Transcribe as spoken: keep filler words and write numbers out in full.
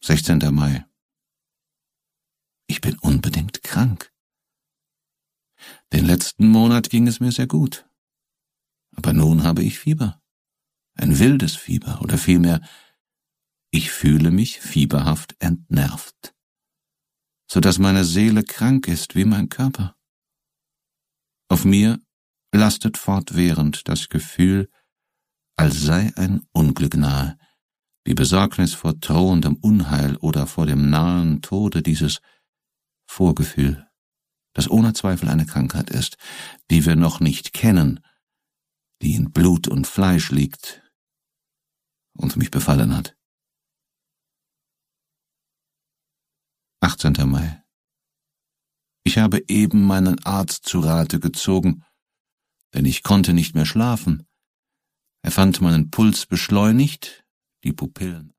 sechzehnter Mai. Ich bin unbedingt krank. Den letzten Monat ging es mir sehr gut. Aber nun habe ich Fieber. Ein wildes Fieber, oder vielmehr, ich fühle mich fieberhaft entnervt, so dass meine Seele krank ist wie mein Körper. Auf mir lastet fortwährend das Gefühl, als sei ein Unglück nahe, die Besorgnis vor drohendem Unheil oder vor dem nahen Tode, dieses Vorgefühl, das ohne Zweifel eine Krankheit ist, die wir noch nicht kennen, die in Blut und Fleisch liegt und mich befallen hat. achtzehnter Mai. Ich habe eben meinen Arzt zu Rate gezogen, denn ich konnte nicht mehr schlafen. Er fand meinen Puls beschleunigt, die Pupillen